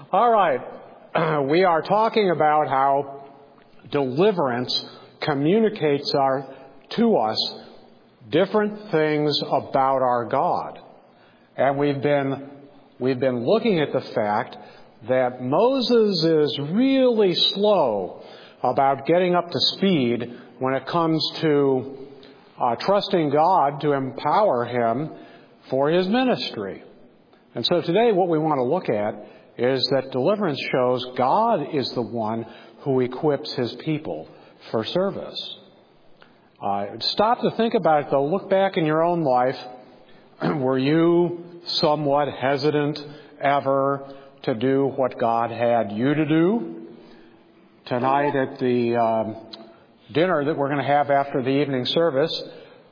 All right. We are talking about how deliverance communicates to us different things about our God. And we've been looking at the fact that Moses is really slow about getting up to speed when it comes to trusting God to empower him for his ministry. And so today what we want to look at is that deliverance shows God is the one who equips his people for service. Stop to think about it, though. Look back in your own life. Were you somewhat hesitant ever to do what God had you to do? Tonight at the dinner that we're going to have after the evening service,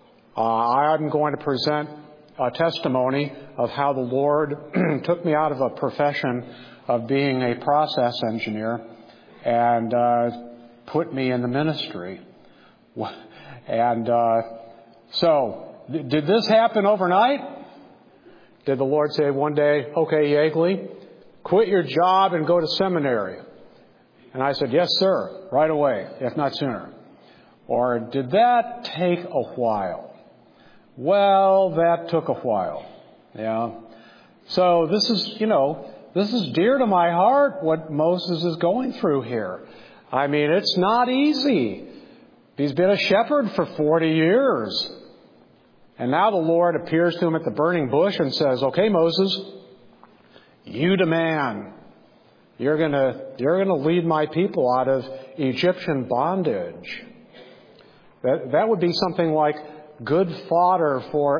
I'm going to present a testimony of how the Lord took me out of a profession of being a process engineer and put me in the ministry. And so, did this happen overnight? Did the Lord say one day, "Okay, Yeagley, quit your job and go to seminary"? And I said, "Yes, sir," right away, if not sooner. Or did that take a while? Well, that took a while. Yeah. So this is dear to my heart, what Moses is going through here. I mean, it's not easy. He's been a shepherd for 40 years. And now the Lord appears to him at the burning bush and says, "Okay, Moses, you demand. You're gonna lead my people out of Egyptian bondage." That would be something like good fodder for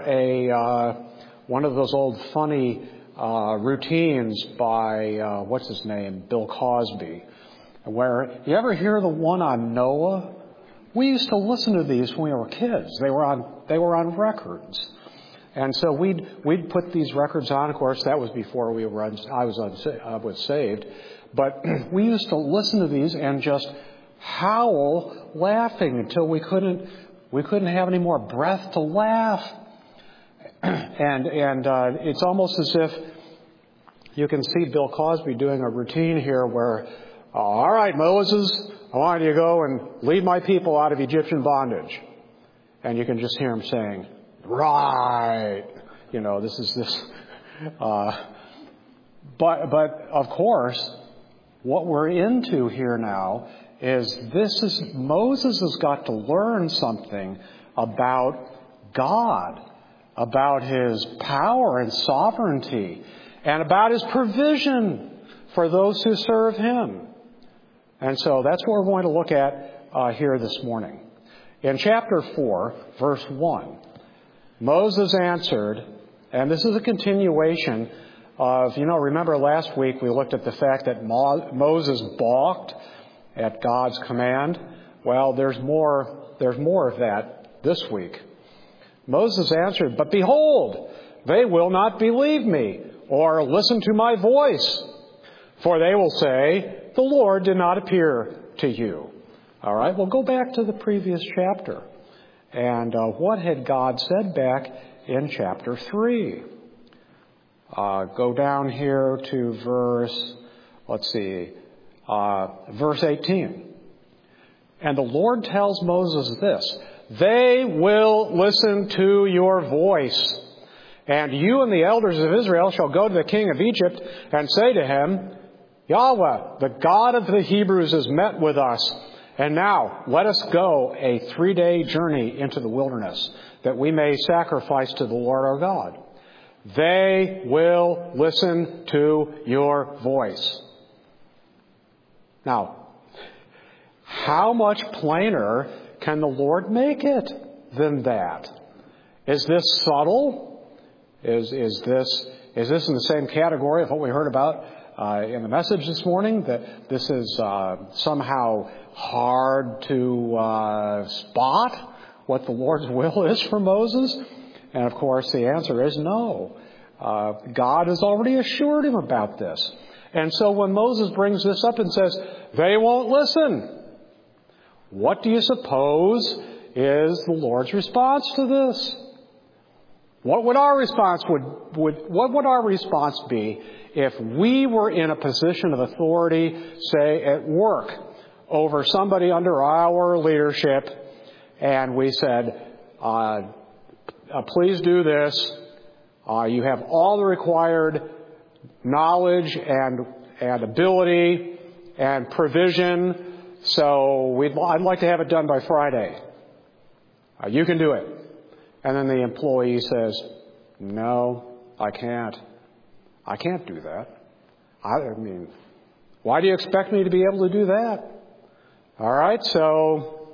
one of those old funny routines by what's his name, Bill Cosby. Where you ever hear the one on Noah? We used to listen to these when we were kids. They were on records, and so we'd put these records on. Of course, that was before I was saved, but we used to listen to these and just howl laughing until we couldn't have any more breath to laugh. And it's almost as if you can see Bill Cosby doing a routine here where, "All right, Moses, I want you to go and lead my people out of Egyptian bondage." And you can just hear him saying, "Right." This. But of course, what we're into here now is Moses has got to learn something about God, about his power and sovereignty, and about his provision for those who serve him. And so that's what we're going to look at here this morning. In chapter 4, verse 1, Moses answered, and this is a continuation of, remember last week we looked at the fact that Moses balked at God's command. Well, there's more of that this week. Moses answered, "But behold, they will not believe me or listen to my voice, for they will say, 'The Lord did not appear to you.'" All right, well, go back to the previous chapter. And what had God said back in chapter 3? Go down here to verse 18. And the Lord tells Moses this, "They will listen to your voice. And you and the elders of Israel shall go to the king of Egypt and say to him, 'Yahweh, the God of the Hebrews, has met with us. And now let us go a 3-day journey into the wilderness, that we may sacrifice to the Lord our God.' They will listen to your voice." Now, how much plainer can the Lord make it than that? Is this subtle? Is this in the same category of what we heard about in the message this morning, that this is somehow hard to spot what the Lord's will is for Moses? And of course the answer is no. God has already assured him about this. And so when Moses brings this up and says, "They won't listen," what do you suppose is the Lord's response to this? What would our response be if we were in a position of authority, say at work, over somebody under our leadership, and we said, please do this, you have all the required knowledge and ability and provision, so I'd like to have it done by Friday. You can do it. And then the employee says, no, I can't. I can't do that. I mean, why do you expect me to be able to do that? All right, so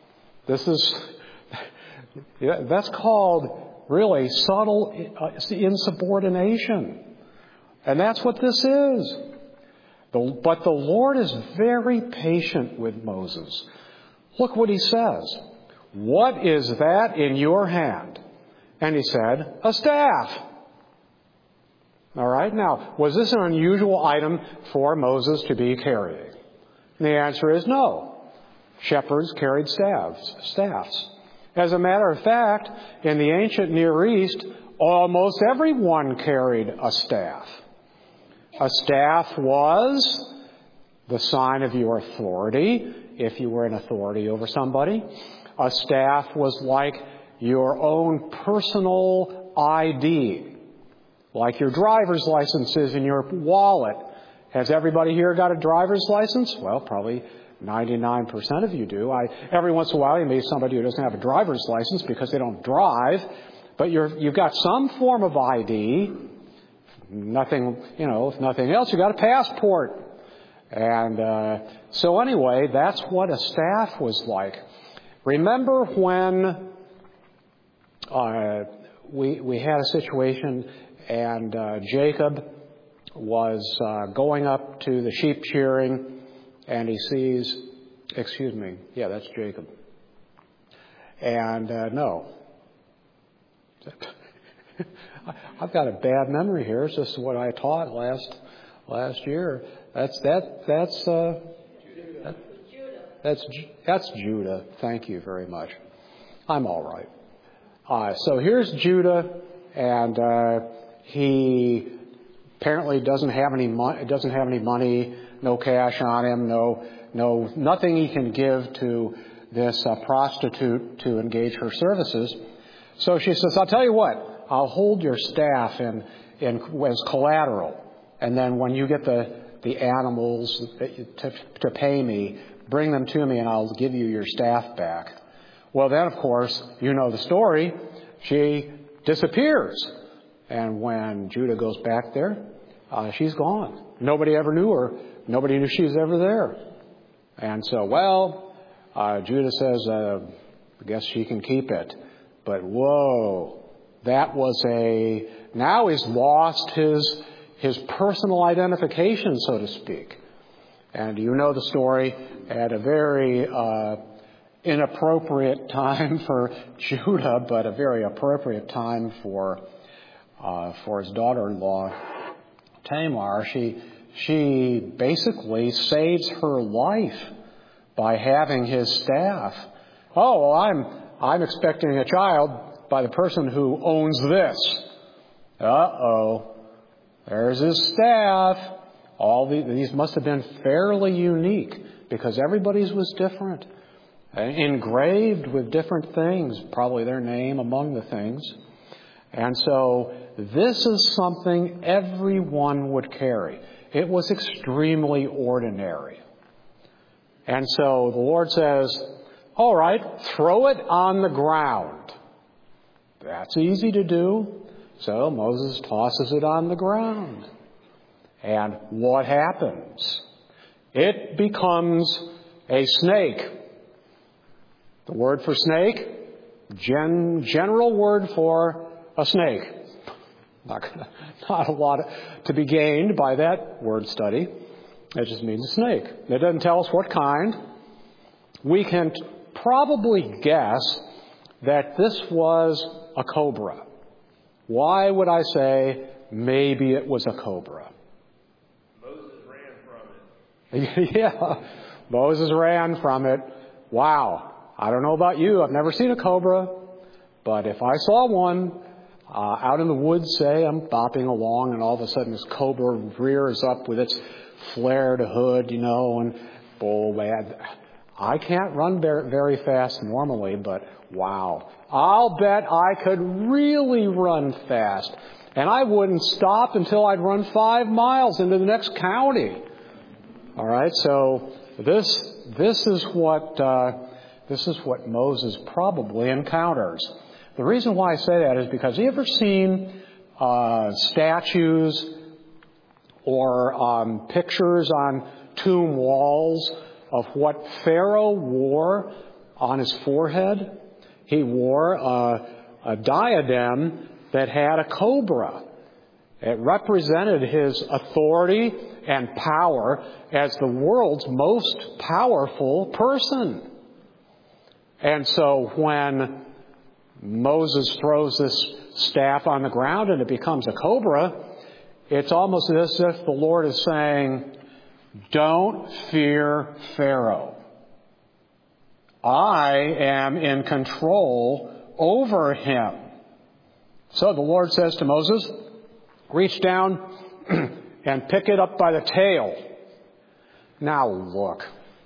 that's called really subtle insubordination. And that's what this is. But the Lord is very patient with Moses. Look what he says. What is that in your hand? And he said, a staff. All right, now, was this an unusual item for Moses to be carrying? And the answer is no. Shepherds carried staffs. As a matter of fact, in the ancient Near East, almost everyone carried a staff. A staff was the sign of your authority, if you were in authority over somebody. A staff was like your own personal ID, like your driver's license is in your wallet. Has everybody here got a driver's license? Well, probably 99% of you do. Every once in a while you meet somebody who doesn't have a driver's license because they don't drive, but you've got some form of ID. Nothing, if nothing else, you got a passport. And so anyway, that's what a staff was like. Remember when we had a situation and Jacob was going up to the sheep shearing and he sees, that's Jacob. And no. I've got a bad memory here. It's just what I taught last year. That's Judah. Thank you very much. I'm all right. So here's Judah, and he apparently doesn't have any money, no cash on him, nothing he can give to this prostitute to engage her services. So she says, I'll tell you what. I'll hold your staff as collateral, and then when you get the animals to pay me, bring them to me, and I'll give you your staff back. Well, then, of course, you know the story. She disappears, and when Judah goes back there, she's gone. Nobody ever knew her. Nobody knew she was ever there. And so, Judah says, I guess she can keep it. But whoa. That was now he's lost his personal identification, so to speak. And you know the story, at a very inappropriate time for Judah, but a very appropriate time for his daughter-in-law, Tamar. She basically saves her life by having his staff. Oh, well, I'm expecting a child by the person who owns this. Uh-oh. There's his staff. These must have been fairly unique because everybody's was different. Engraved with different things, probably their name among the things. And so this is something everyone would carry. It was extremely ordinary. And so the Lord says, all right, throw it on the ground. That's easy to do. So Moses tosses it on the ground. And what happens? It becomes a snake. The word for snake, general word for a snake. Not a lot to be gained by that word study. It just means a snake. It doesn't tell us what kind. We can probably guess that this was a cobra. Why would I say maybe it was a cobra? Moses ran from it. Yeah, Moses ran from it. Wow. I don't know about you. I've never seen a cobra. But if I saw one, Out in the woods, say, I'm bopping along, and all of a sudden this cobra rears up with its flared hood, and boy, man, I can't run very fast normally, but wow. I'll bet I could really run fast. And I wouldn't stop until I'd run 5 miles into the next county. All right, so this is what Moses probably encounters. The reason why I say that is because, have you ever seen statues or pictures on tomb walls of what Pharaoh wore on his forehead? He wore a diadem that had a cobra. It represented his authority and power as the world's most powerful person. And so when Moses throws this staff on the ground and it becomes a cobra, it's almost as if the Lord is saying, don't fear Pharaoh. I am in control over him. So the Lord says to Moses, reach down and pick it up by the tail. Now look,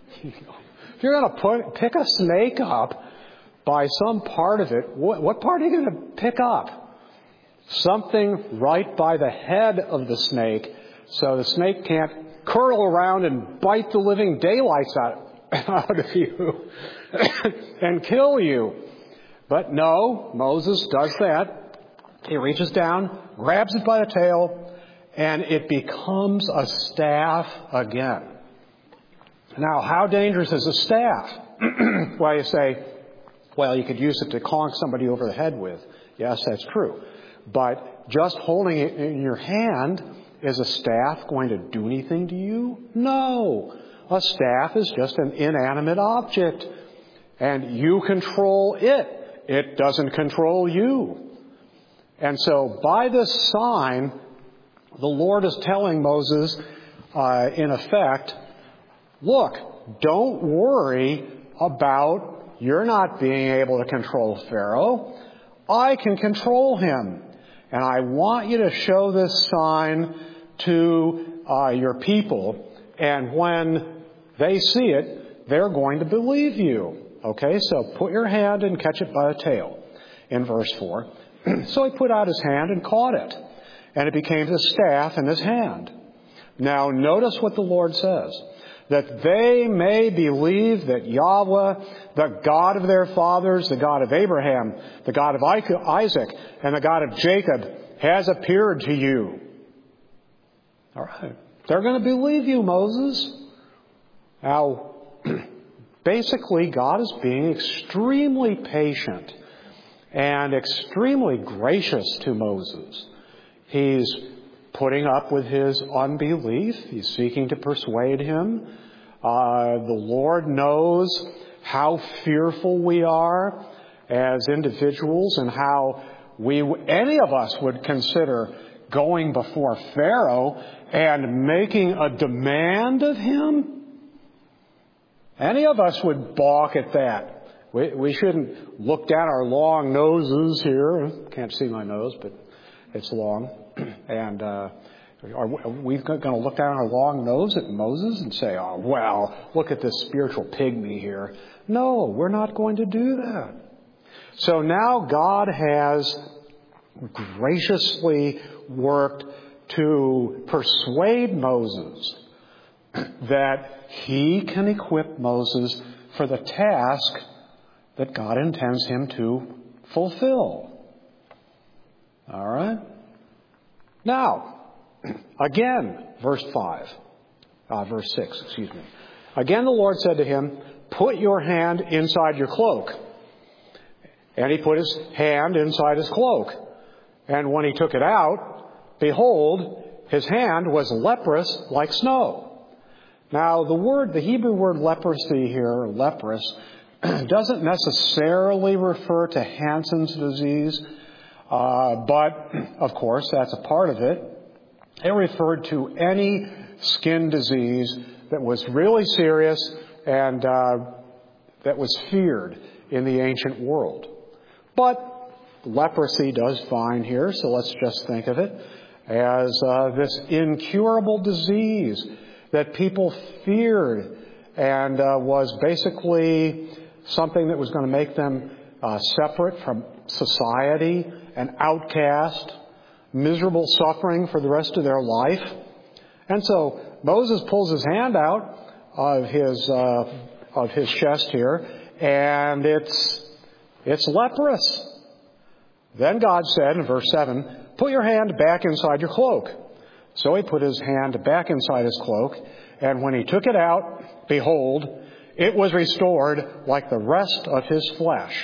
if you're going to pick a snake up by some part of it, what part are you going to pick up? Something right by the head of the snake, so the snake can't curl around and bite the living daylights out of you and kill you. But no, Moses does that. He reaches down, grabs it by the tail, and it becomes a staff again. Now, how dangerous is a staff? Well, you say, well, you could use it to conk somebody over the head with. Yes, that's true. But just holding it in your hand, is a staff going to do anything to you? No. A staff is just an inanimate object. And you control it. It doesn't control you. And so by this sign, the Lord is telling Moses, in effect, look, don't worry about your not being able to control Pharaoh. I can control him. And I want you to show this sign to your people. And when they see it, they're going to believe you. Okay, so put your hand and catch it by the tail in verse 4. So he put out his hand and caught it, and it became the staff in his hand. Now notice what the Lord says, that they may believe that Yahweh, the God of their fathers, the God of Abraham, the God of Isaac, and the God of Jacob, has appeared to you. All right. They're going to believe you, Moses. Now, basically, God is being extremely patient and extremely gracious to Moses. He's putting up with his unbelief. He's seeking to persuade him. The Lord knows how fearful we are as individuals and how any of us would consider going before Pharaoh and making a demand of him. Any of us would balk at that. We shouldn't look down our long noses here. Can't see my nose, but it's long. And are we going to look down our long nose at Moses and say, oh, well, look at this spiritual pygmy here? No, we're not going to do that. So now God has graciously worked to persuade Moses that he can equip Moses for the task that God intends him to fulfill. All right? Now, again, verse 6. Again, the Lord said to him, put your hand inside your cloak. And he put his hand inside his cloak. And when he took it out, behold, his hand was leprous like snow. Now, the Hebrew word leprosy here, leprous, doesn't necessarily refer to Hansen's disease, but, of course, that's a part of it. It referred to any skin disease that was really serious and that was feared in the ancient world. But leprosy does fine here, so let's just think of it as this incurable disease that people feared and was basically something that was going to make them separate from society, an outcast, miserable suffering for the rest of their life. And so Moses pulls his hand out of his chest here, and it's leprous. Then God said in verse 7, "Put your hand back inside your cloak." So he put his hand back inside his cloak, and when he took it out, behold, it was restored like the rest of his flesh.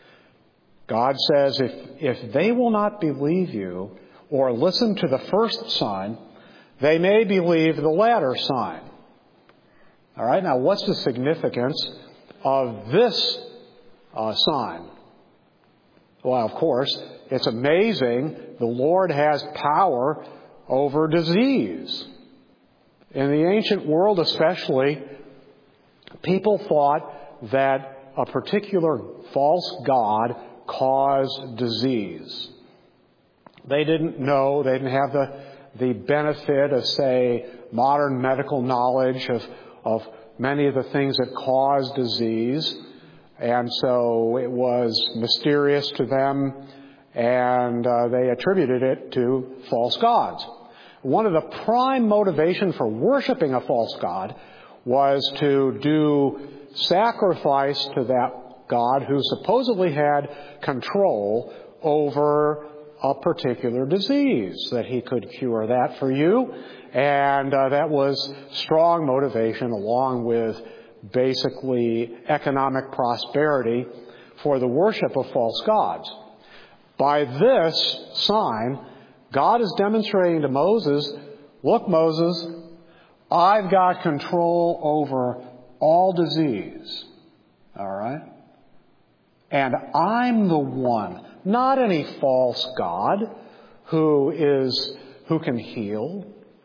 God says, if they will not believe you or listen to the first sign, they may believe the latter sign. All right, now what's the significance of this sign? Well, of course, it's amazing. The Lord has power over disease. In the ancient world especially, people thought that a particular false god caused disease. They didn't know, they didn't have the benefit of, say, modern medical knowledge of many of the things that cause disease. And so it was mysterious to them, and they attributed it to false gods. One of the prime motivation for worshiping a false god was to do sacrifice to that god who supposedly had control over a particular disease, that he could cure that for you. And that was strong motivation, along with basically economic prosperity, for the worship of false gods. By this sign, God is demonstrating to Moses, look, Moses, I've got control over all disease. All right? And I'm the one, not any false god who can heal.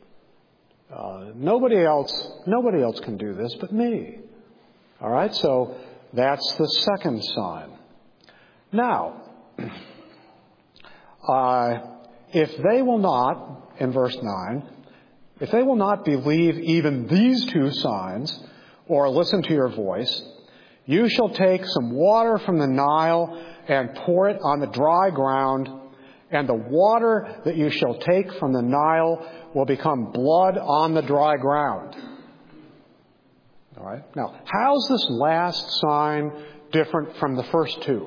Nobody else can do this but me. All right, so that's the second sign. Now, if they will not, in verse 9, if they will not believe even these two signs or listen to your voice, you shall take some water from the Nile and pour it on the dry ground, and the water that you shall take from the Nile will become blood on the dry ground. All right. Now, how's this last sign different from the first two?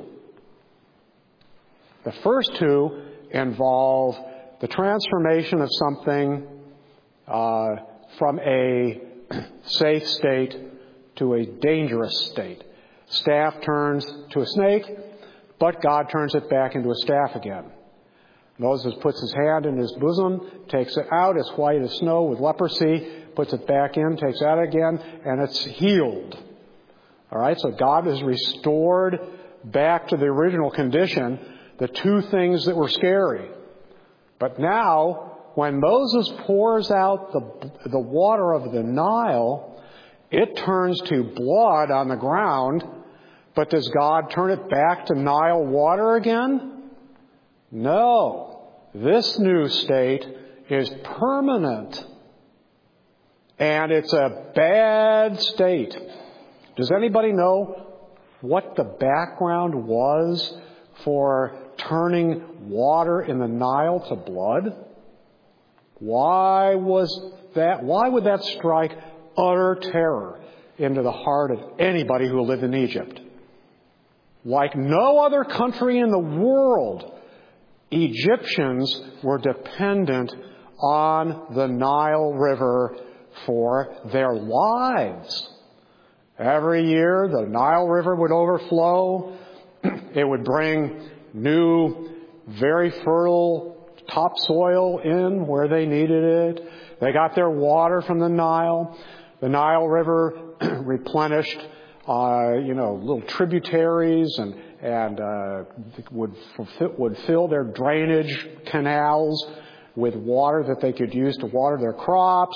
The first two involve the transformation of something from a safe state to a dangerous state. Staff turns to a snake, but God turns it back into a staff again. Moses puts his hand in his bosom, takes it out, it's white as snow with leprosy, puts it back in, takes it out again, and it's healed. All right, so God has restored back to the original condition the two things that were scary. But now, when Moses pours out the water of the Nile, it turns to blood on the ground. But does God turn it back to Nile water again? No. This new state is permanent. And it's a bad state. Does anybody know what the background was for turning water in the Nile to blood? Why would that strike utter terror into the heart of anybody who lived in Egypt? Like no other country in the world, Egyptians were dependent on the Nile River for their lives. Every year, the Nile River would overflow. It would bring new, very fertile topsoil in where they needed it. They got their water from the Nile. The Nile River replenished, little tributaries and would fill their drainage canals with water that they could use to water their crops.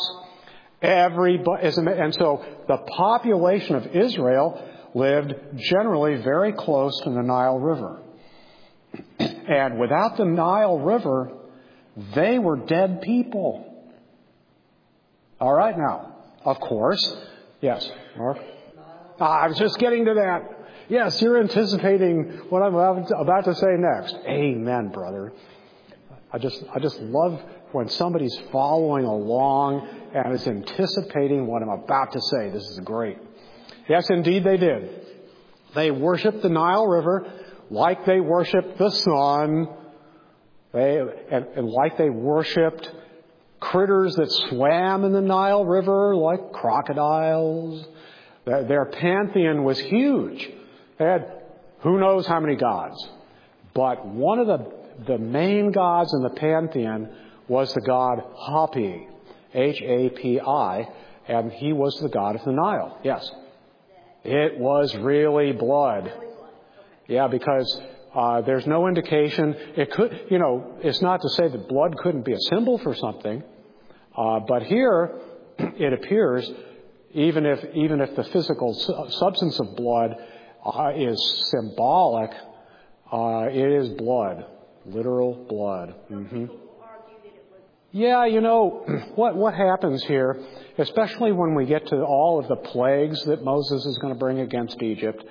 And so the population of Israel lived generally very close to the Nile River. And without the Nile River, they were dead people. All right, now, of course, yes, Mark? I was just getting to that. Yes, you're anticipating what I'm about to say next. Amen, brother. I just love when somebody's following along and is anticipating what I'm about to say. This is great. Yes, indeed they did. They worshiped the Nile River like they worshiped the sun, and like they worshiped critters that swam in the Nile River, like crocodiles. Their pantheon was huge. They had who knows how many gods. But one of the main gods in the pantheon was the god Hapi, Hapi, and he was the god of the Nile. Yes. It was really blood. Yeah, because there's no indication. It could, it's not to say that blood couldn't be a symbol for something. But here, it appears, even if the physical substance of blood is symbolic, it is blood, literal blood. Mm-hmm. Yeah, what happens here, especially when we get to all of the plagues that Moses is going to bring against Egypt,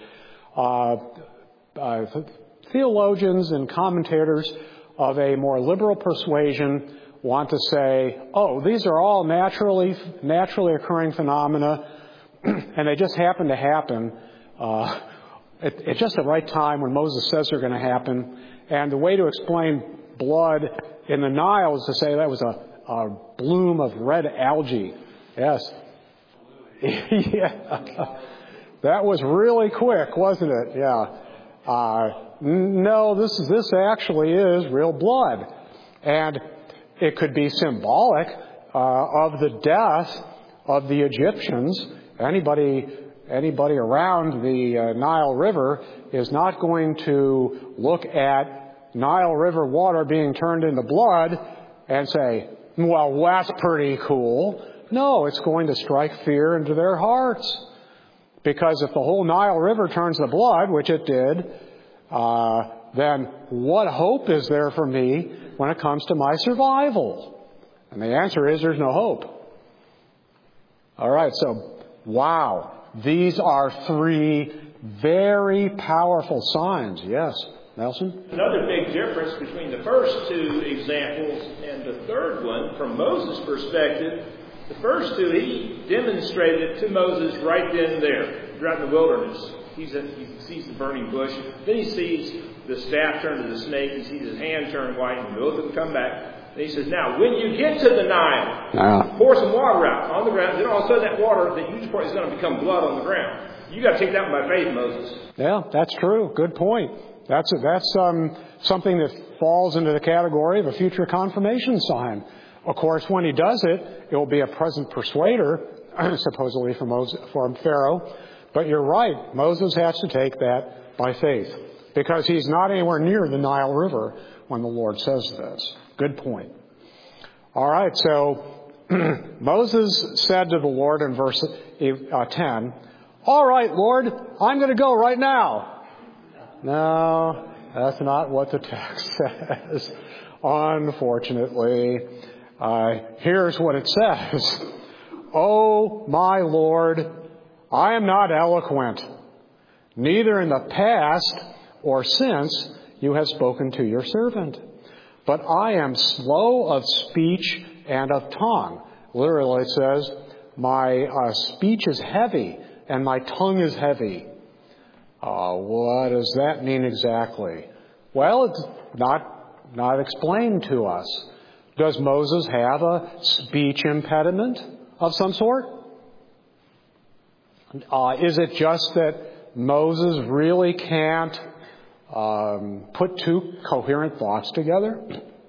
theologians and commentators of a more liberal persuasion want to say, oh, these are all naturally occurring phenomena, and they just happen to happen at just the right time when Moses says they're going to happen. And the way to explain blood in the Nile is to say that was a bloom of red algae. Yes. Yeah. That was really quick, wasn't it? Yeah. No, this actually is real blood. And it could be symbolic of the death of the Egyptians. Anybody around the Nile River is not going to look at Nile River water being turned into blood and say, well, that's pretty cool. No, it's going to strike fear into their hearts. Because if the whole Nile River turns to blood, which it did, then what hope is there for me when it comes to my survival? And the answer is there's no hope. All right, so, wow. These are three very powerful signs. Yes, Nelson? Another big difference between the first two examples and the third one, from Moses' perspective, the first two, he demonstrated to Moses right then and there, right in the wilderness. He sees the burning bush. Then he sees the staff turn to the snake. He sees his hand turn white, and both of them come back. And he says, now, when you get to the Nile, pour some water out on the ground. Then all of a sudden that water, the huge part, is going to become blood on the ground. You got to take that one by faith, Moses. Yeah, that's true. Good point. That's something that falls into the category of a future confirmation sign. Of course, when he does it, it will be a present persuader, supposedly from Pharaoh. But you're right. Moses has to take that by faith because he's not anywhere near the Nile River when the Lord says this. Good point. All right, so Moses said to the Lord in verse 10, all right, Lord, I'm going to go right now. No, that's not what the text says, unfortunately. Here's what it says. Oh, my Lord, I am not eloquent, neither in the past or since you have spoken to your servant. But I am slow of speech and of tongue. Literally it says, my speech is heavy and my tongue is heavy. What does that mean exactly? Well, it's not explained to us. Does Moses have a speech impediment of some sort? Is it just that Moses really can't put two coherent thoughts together?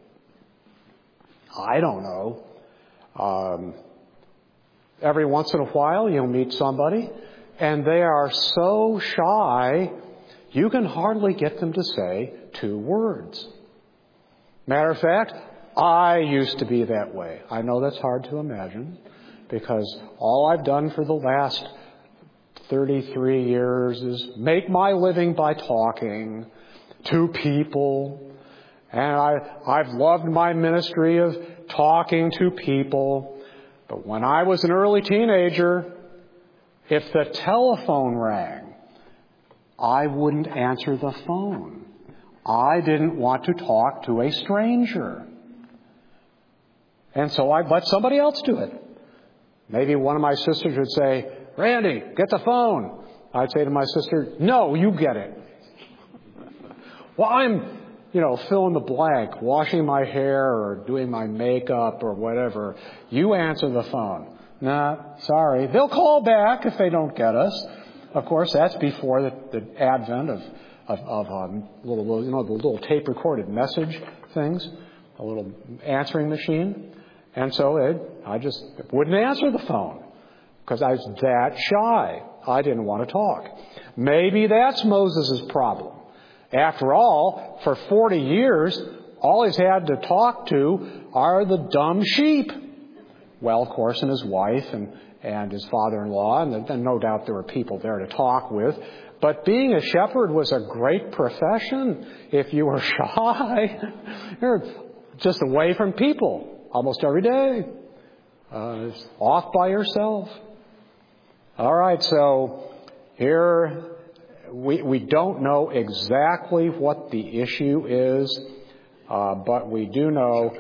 I don't know. Every once in a while you'll meet somebody and they are so shy you can hardly get them to say two words. Matter of fact, I used to be that way. I know that's hard to imagine because all I've done for the last 33 years is make my living by talking to people. And I've loved my ministry of talking to people. But when I was an early teenager, if the telephone rang, I wouldn't answer the phone. I didn't want to talk to a stranger. And so I'd let somebody else do it. Maybe one of my sisters would say, "Randy, get the phone." I'd say to my sister, "No, you get it." Well, I'm, fill in the blank, washing my hair or doing my makeup or whatever. You answer the phone. Nah, sorry. They'll call back if they don't get us. Of course, that's before the advent of the little tape-recorded message things, a little answering machine. And so I just wouldn't answer the phone because I was that shy. I didn't want to talk. Maybe that's Moses' problem. After all, for 40 years, all he's had to talk to are the dumb sheep. Well, of course, and his wife and his father-in-law, and then no doubt there were people there to talk with. But being a shepherd was a great profession. If you were shy, you're just away from people almost every day, off by yourself. All right, so here we don't know exactly what the issue is, but we do know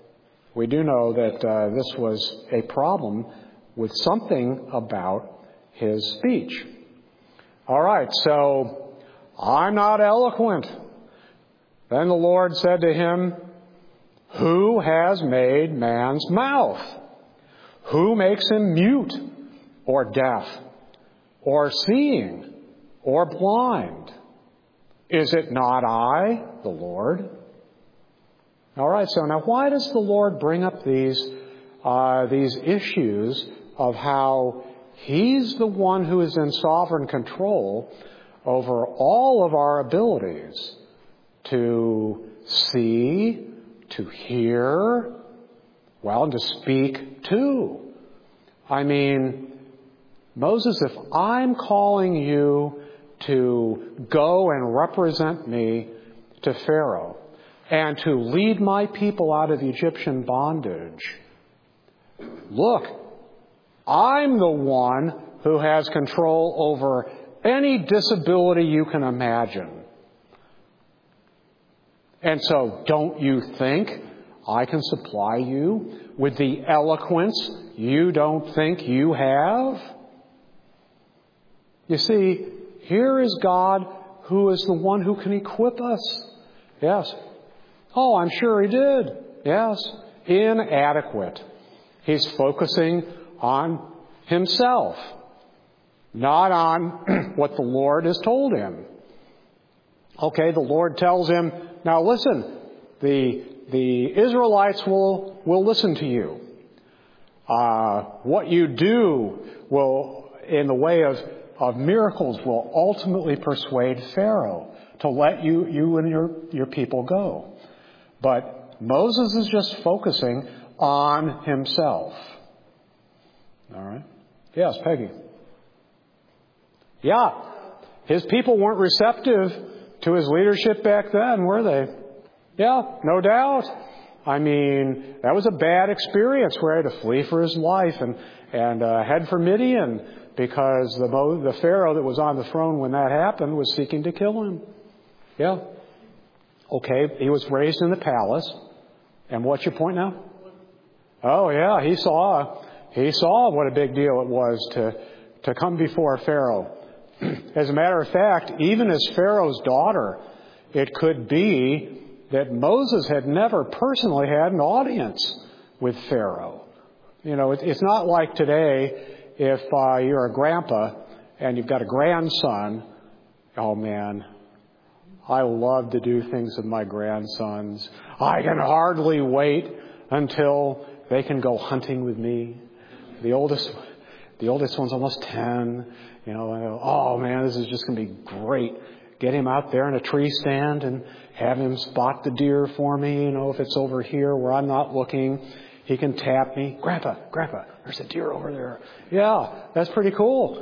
that this was a problem with something about his speech. All right, so I'm not eloquent. Then the Lord said to him, "Who has made man's mouth? Who makes him mute or deaf or seeing or blind? Is it not I, the Lord?" All right, so now why does the Lord bring up these issues of how He's the one who is in sovereign control over all of our abilities to see, to hear, and to speak too? I mean, Moses, if I'm calling you to go and represent me to Pharaoh and to lead my people out of Egyptian bondage, look, I'm the one who has control over any disability you can imagine. And so don't you think I can supply you with the eloquence you don't think you have? You see, here is God who is the one who can equip us. Yes. Oh, I'm sure He did. Yes. Inadequate. He's focusing on himself, not on what the Lord has told him. Okay, the Lord tells him, now listen, the Israelites will listen to you. What you do will, in the way of miracles, will ultimately persuade Pharaoh to let you and your people go. But Moses is just focusing on himself. All right? Yes, Peggy. Yeah. His people weren't receptive to his leadership back then, were they? Yeah, no doubt. I mean, that was a bad experience where he had to flee for his life and head for Midian because the Pharaoh that was on the throne when that happened was seeking to kill him. Yeah. Okay, he was raised in the palace. And what's your point now? Oh, yeah, he saw what a big deal it was to come before Pharaoh. As a matter of fact, even as Pharaoh's daughter, it could be that Moses had never personally had an audience with Pharaoh. You know, it's not like today if you're a grandpa and you've got a grandson. Oh, man, I love to do things with my grandsons. I can hardly wait until they can go hunting with me. The oldest one's almost 10. You know, and oh man, this is just going to be great. Get him out there in a tree stand and have him spot the deer for me. You know, if it's over here where I'm not looking, he can tap me. Grandpa, there's a deer over there. Yeah, that's pretty cool.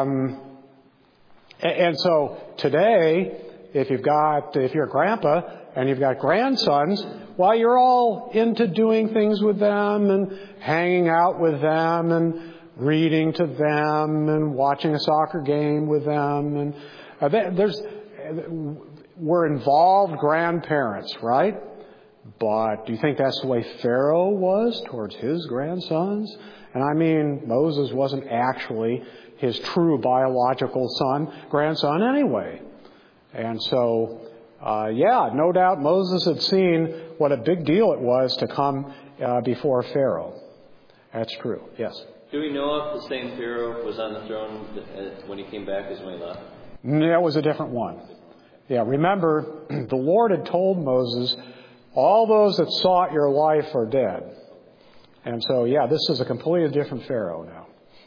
And so today, if you're a grandpa, and you've got grandsons, well, you're all into doing things with them and hanging out with them and reading to them and watching a soccer game with them. And we're involved grandparents, right? But do you think that's the way Pharaoh was towards his grandsons? And I mean, Moses wasn't actually his true biological grandson anyway. And so, no doubt Moses had seen what a big deal it was to come before Pharaoh. That's true, yes. Do we know if the same Pharaoh was on the throne when he came back as when he left? That was a different one. Yeah, remember, the Lord had told Moses, all those that sought your life are dead. And so, this is a completely different Pharaoh now.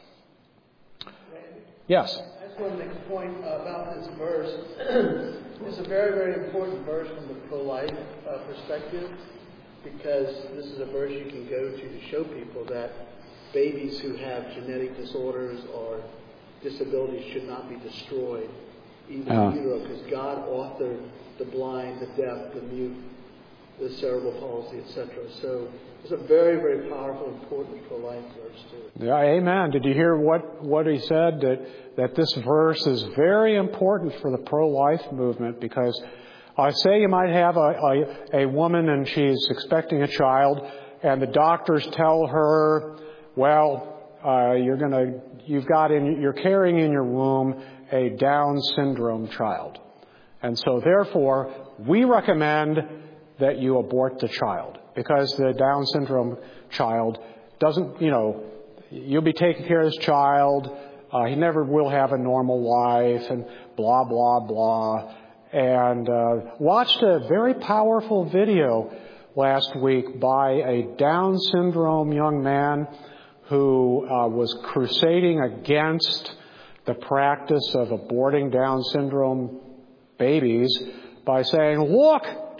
Yes? I just want to make a point about this verse. It's a very, very important verse from the pro-life perspective, because this is a verse you can go to show people that babies who have genetic disorders or disabilities should not be destroyed, even in utero, because God authored the blind, the deaf, the mute, the cerebral palsy, etc. So it's a very, very powerful, important pro-life verse too. Yeah, amen. Did you hear what he said? That this verse is very important for the pro-life movement, because say you might have a woman and she's expecting a child, and the doctors tell her, well, you're carrying in your womb a Down syndrome child, and so therefore we recommend that you abort the child, because the Down syndrome child doesn't, you'll be taking care of this child. He never will have a normal life, and blah, blah, blah. And watched a very powerful video last week by a Down syndrome young man who was crusading against the practice of aborting Down syndrome babies by saying, look,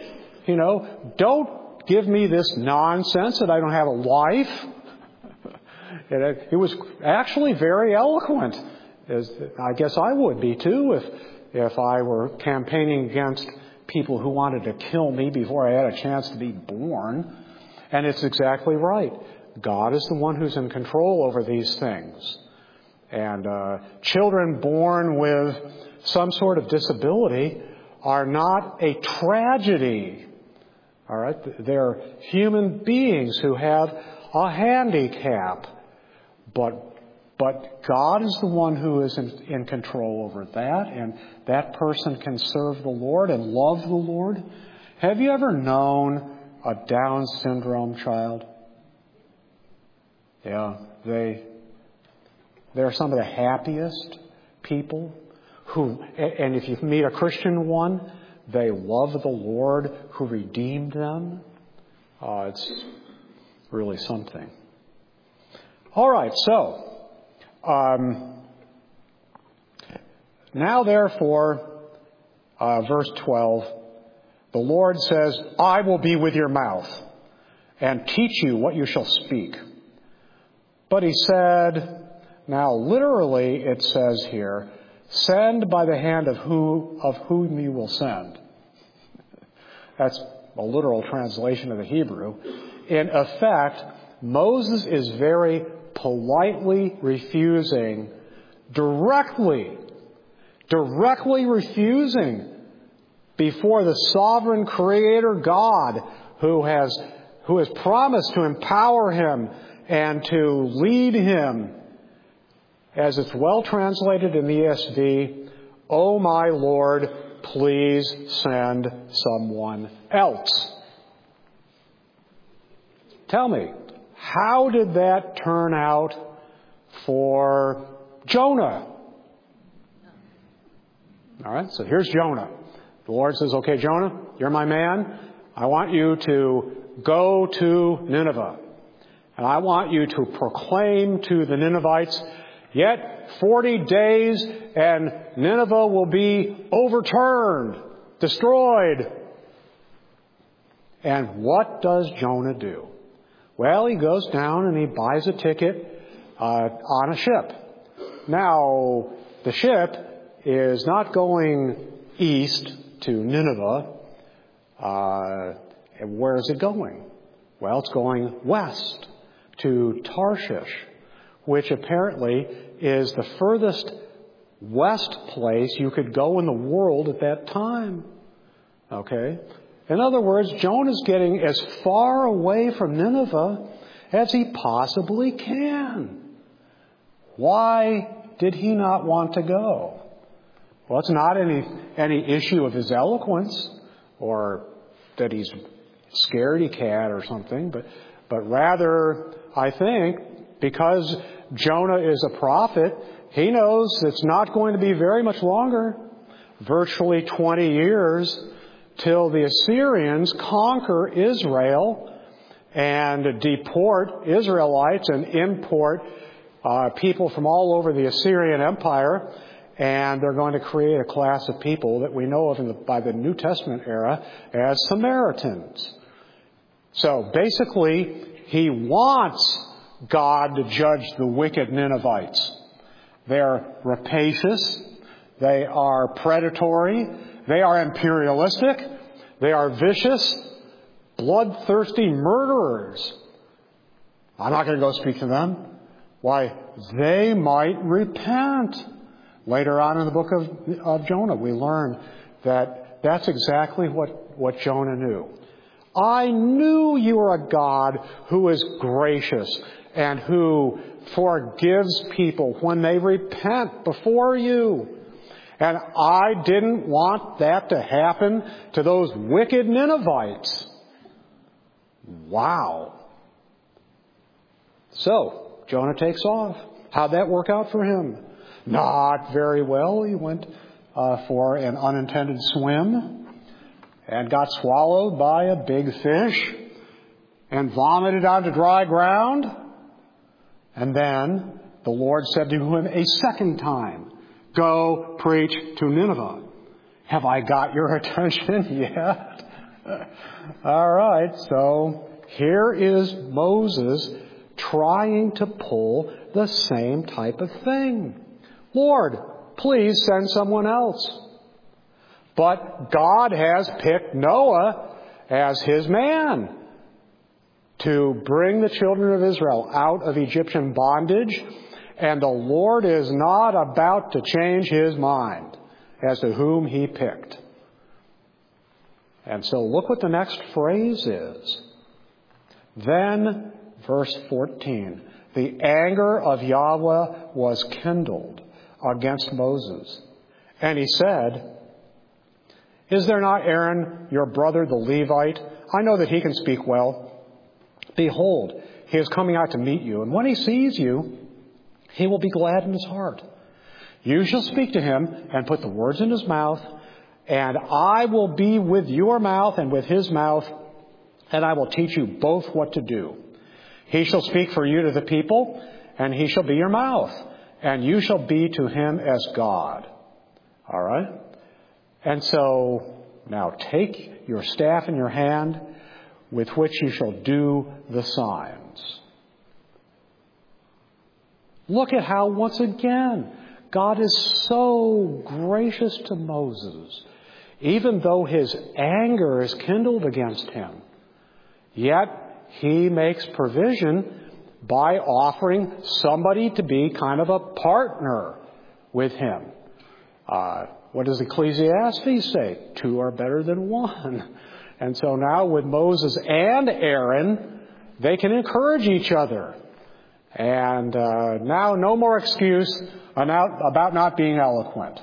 don't give me this nonsense that I don't have a life. And it was actually very eloquent. I guess I would be too if I were campaigning against people who wanted to kill me before I had a chance to be born. And it's exactly right. God is the one who's in control over these things. And children born with some sort of disability are not a tragedy. All right? They're human beings who have a handicap. But God is the one who is in control over that, and that person can serve the Lord and love the Lord. Have you ever known a Down syndrome child? Yeah, they're some of the happiest people and if you meet a Christian one, they love the Lord who redeemed them. It's really something. All right, so now therefore, verse 12, the Lord says, I will be with your mouth and teach you what you shall speak. But he said, now literally it says here, send by the hand of whom you will send. That's a literal translation of the Hebrew. In effect, Moses is very politely refusing, directly refusing before the sovereign Creator God who has promised to empower him and to lead him. As it's well translated in the ESV, "Oh my Lord, please send someone else." Tell me, how did that turn out for Jonah? All right, so here's Jonah. The Lord says, okay, Jonah, you're my man. I want you to go to Nineveh. And I want you to proclaim to the Ninevites, yet 40 days and Nineveh will be overturned, destroyed. And what does Jonah do? Well, he goes down and he buys a ticket on a ship. Now, the ship is not going east to Nineveh. And where is it going? Well, it's going west to Tarshish, which apparently is the furthest west place you could go in the world at that time. Okay? In other words, Jonah's getting as far away from Nineveh as he possibly can. Why did he not want to go? Well, it's not any issue of his eloquence or that he's scaredy cat or something, but rather, I think, because Jonah is a prophet, he knows it's not going to be very much longer, virtually 20 years, till the Assyrians conquer Israel and deport Israelites and import people from all over the Assyrian Empire, and they're going to create a class of people that we know of by the New Testament era as Samaritans. So basically, he wants God to judge the wicked Ninevites. They're rapacious, they are predatory, they are imperialistic, they are vicious, bloodthirsty murderers. I'm not going to go speak to them. Why, they might repent. Later on in the book of Jonah, we learn that that's exactly what Jonah knew. I knew you were a God who is gracious and who forgives people when they repent before you. And I didn't want that to happen to those wicked Ninevites. Wow. So, Jonah takes off. How'd that work out for him? Not very well. He went for an unintended swim and got swallowed by a big fish and vomited onto dry ground. And then the Lord said to him a second time, "Go preach to Nineveh." Have I got your attention yet? All right, so here is Moses trying to pull the same type of thing. Lord, please send someone else. But God has picked Noah as his man to bring the children of Israel out of Egyptian bondage, and the Lord is not about to change his mind as to whom he picked. And so look what the next phrase is. Then, verse 14, the anger of Yahweh was kindled against Moses. And he said, "Is there not Aaron, your brother, the Levite? I know that he can speak well. Behold, he is coming out to meet you, and when he sees you, he will be glad in his heart. You shall speak to him and put the words in his mouth, and I will be with your mouth and with his mouth, and I will teach you both what to do. He shall speak for you to the people, and he shall be your mouth, and you shall be to him as God." All right? And so, now take your staff in your hand, with which you shall do the signs. Look at how, once again, God is so gracious to Moses, even though his anger is kindled against him. Yet, he makes provision by offering somebody to be kind of a partner with him. What does Ecclesiastes say? 2 are better than 1. And so now with Moses and Aaron, they can encourage each other. And now no more excuse about not being eloquent.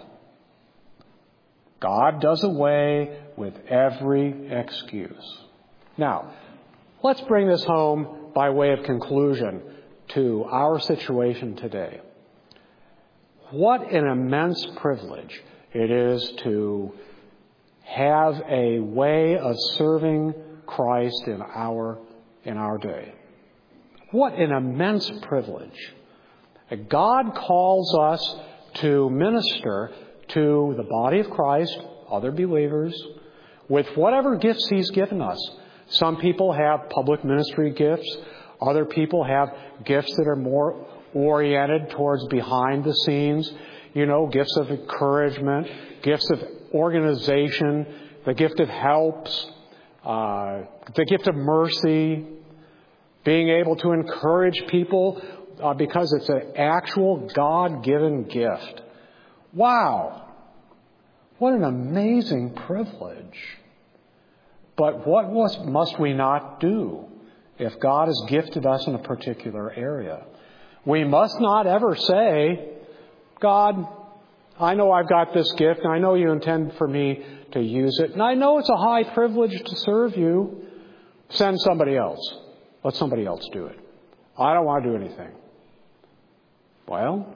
God does away with every excuse. Now, let's bring this home by way of conclusion to our situation today. What an immense privilege it is to have a way of serving Christ in our day. What an immense privilege. God calls us to minister to the body of Christ, other believers, with whatever gifts he's given us. Some people have public ministry gifts. Other people have gifts that are more oriented towards behind the scenes. Gifts of encouragement, gifts of organization, the gift of helps, the gift of mercy, being able to encourage people because it's an actual God-given gift. Wow! What an amazing privilege. But what must we not do if God has gifted us in a particular area? We must not ever say, God, I know I've got this gift, and I know you intend for me to use it, and I know it's a high privilege to serve you. Send somebody else. Let somebody else do it. I don't want to do anything. Well,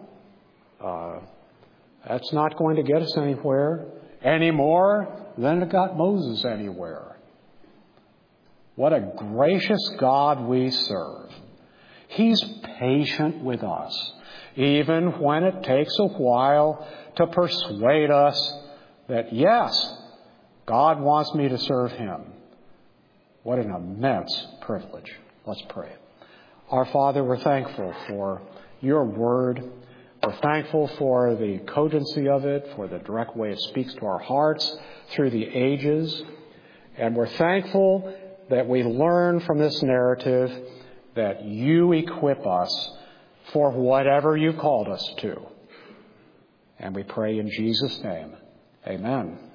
that's not going to get us anywhere any more than it got Moses anywhere. What a gracious God we serve. He's patient with us, even when it takes a while to persuade us that, yes, God wants me to serve Him. What an immense privilege. Let's pray. Our Father, we're thankful for your word. We're thankful for the cogency of it, for the direct way it speaks to our hearts through the ages. And we're thankful that we learn from this narrative that you equip us for whatever you called us to. And we pray in Jesus' name. Amen.